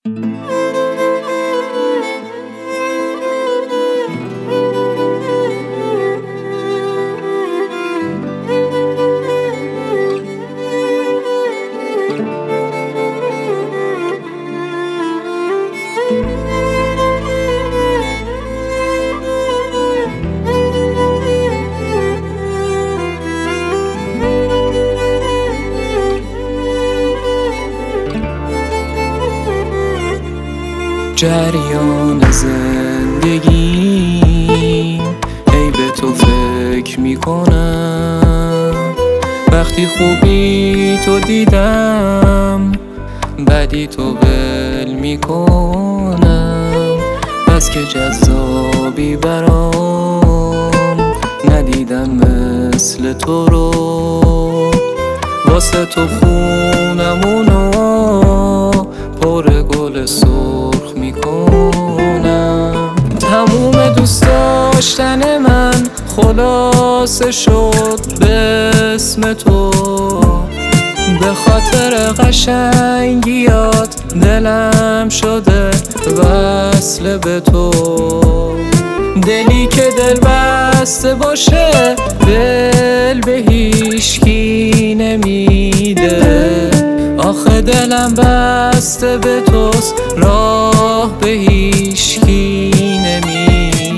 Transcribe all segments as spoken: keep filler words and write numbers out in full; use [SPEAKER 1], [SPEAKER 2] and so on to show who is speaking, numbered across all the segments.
[SPEAKER 1] جریان زندگی ای به تو فکر میکنم، وقتی خوبی تو دیدم بدی تو ول میکنم. بس که جذابی برام ندیدم مثل تو رو، واسه تو خونمونو پر گل سرخ میکنم. تموم دوست داشتن من خلاصه شد به اسم تو، به خاطر قشنگیات دلم شده وصل به تو. دلی که دل بسته باشه دل به هیچکی نمیده، آخه دلم بسته به توست راه به هیچکی نمیده.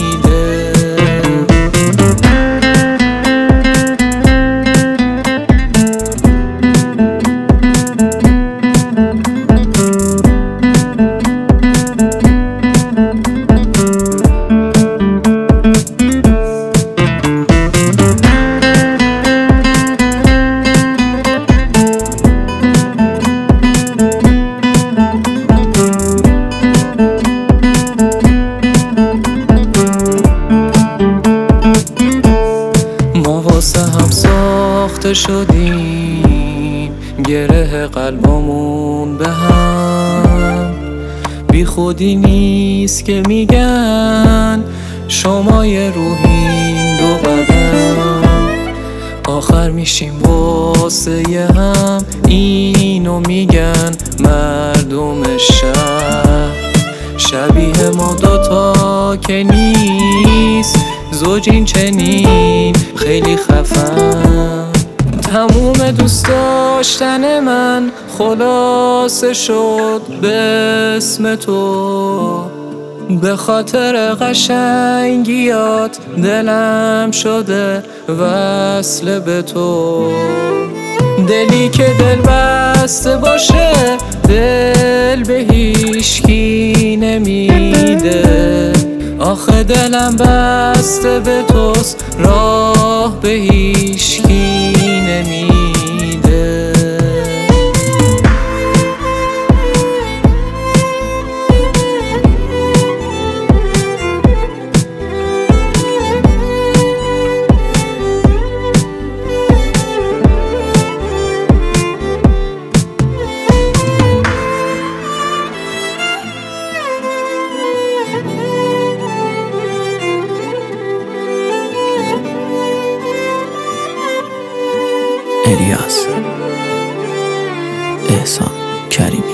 [SPEAKER 1] واسه هم ساخته شدیم، گره قلبمون به هم بی خودی نیست که میگن شمای روحین دو بدن. آخر میشیم واسه هم اینو میگن مردم شهر، شبیه ما دوتا که نیست زوجین چنین خیلی خفن. تموم دوست داشتن من خلاصه شد به اسم تو، به خاطر قشنگیات دلم شده وصل به تو. دلی که دل بسته باشه دل به هیچکی نمیده، آخه دلم بسته به توست راه به هیچکی نمیده.
[SPEAKER 2] الیاس احسان کریمی.